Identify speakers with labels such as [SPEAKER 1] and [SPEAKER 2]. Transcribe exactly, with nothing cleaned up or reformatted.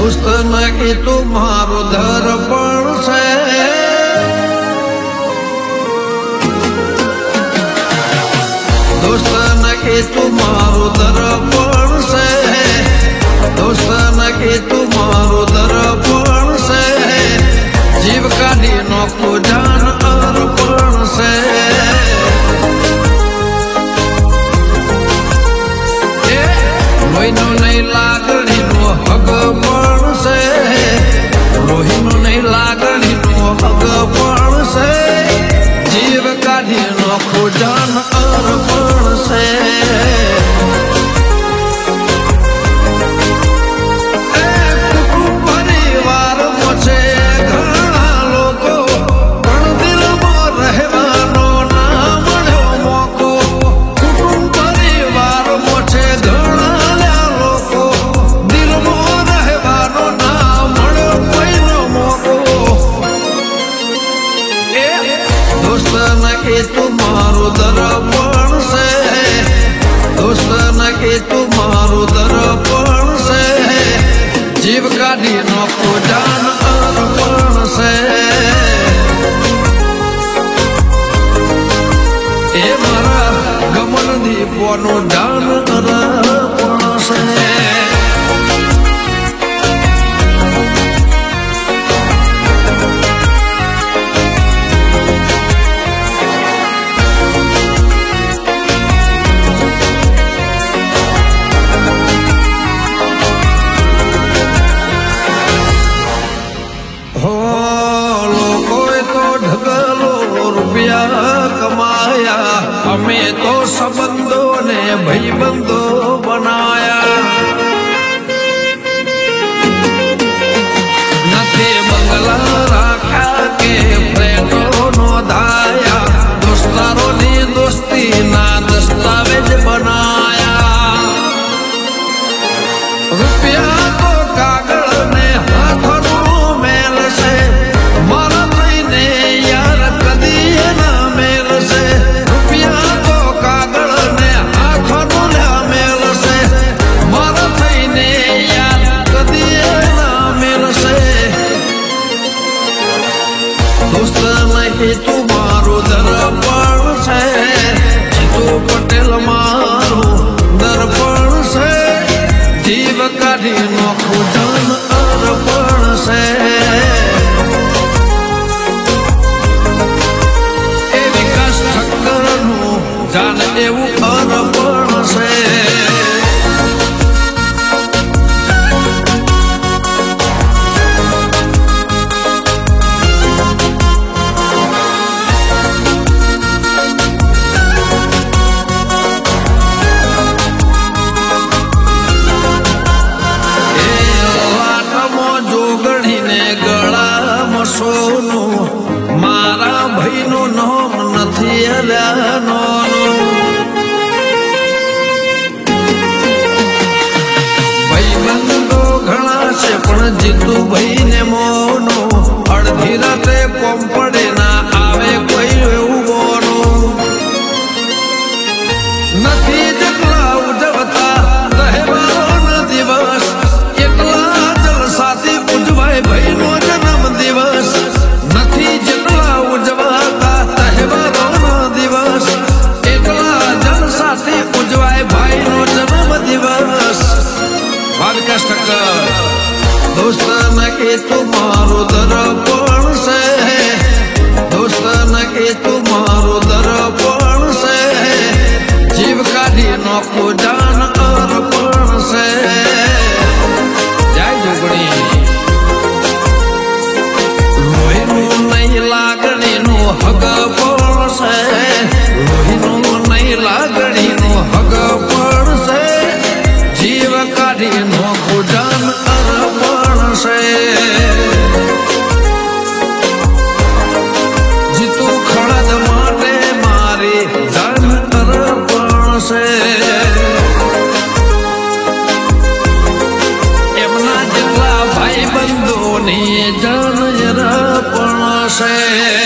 [SPEAKER 1] દોસ્ત નકી તું મારું દર્પણ છે દોસ્ત નકી તું મારું દર્પણ છે દોસ્ત નકી તું મારું દર્પણ છે જીવ કાઢી નોખું જાન અર્પણ છે લોહીનો નહીં લાગણીનો હગ પણ છે લોહીનો નહીં લાગણીનો હગ પણ છે જીવ કાઢી નોખું જાન અર્પણ છે તું મારું દર્પણ છે દોસ્ત નકી તું મારું દર્પણ છે જીવ કાઢી નોખું જાન અર્પણ છે એ મારા ગમન દીપોનું જાન અર્પણ છે કમાયા અમે તો સંબંધો ને ભાઈબંધો બનાયા નથી બંગલા રાખ્યા કે ફ્રેન્ડો નોંધાયા દોસ્તારોની દોસ્તી ના દસ્તાવેજ બનાયા રૂપિયા તો કાગળ ને હાથનું મેલ છે મારા થઈને યાર કદી એના મેલ છે રૂપિયા તો કાગળ ને હાથનું મેલ છે મારા થઈને યાર કદી એના મેલ છે દોસ્ત નહીં તું મારું દર્પણ છે જીતુ પટેલ મારું દર્પણ છે જીવ કાઢી નોખું જાન અર્પણ છે એ વિકાસ ઠક્કરનું જાન એવું અર્પણ છે સોનું મારા ભાઈનું નામ નથી અલ્યા નોનું ભાઈબંધો ઘણા છે પણ જીતુ ભાઈ ને મોનો અડધી રાતે કોમ પડે ના આવે કોઈ એવું બોનું નથી જેટલા ઉજવતા તહેવારોના દિવસ એટલા જલસાથી ઉજવાય ભાઈનો જન્મ દિવસ નથી જેટલા ઉજવાતા તહેવારોનો દિવસ એટલા જલસાથી ઉજવાય ભાઈનો જન્મ દિવસ વાલકાશ ઠક્કર દોસ્ત નકી તું મારું દર્પણ છે દોસ્ત નકી તું મારું દર્પણ છે જીવ કાઢી નોખું જાન અર્પણ છે જય જોગણી લાગણીનું હગ પણ છે લોહીનું નહીં લાગણીનું હગ પણ છે જીવ કાઢી નોખું જાન અર્પણ છે જીતુ ખડદ માટે મારી જાન અર્પણ છે એમના જેટલા ભાઈ બંધોની જાન અર્પણ છે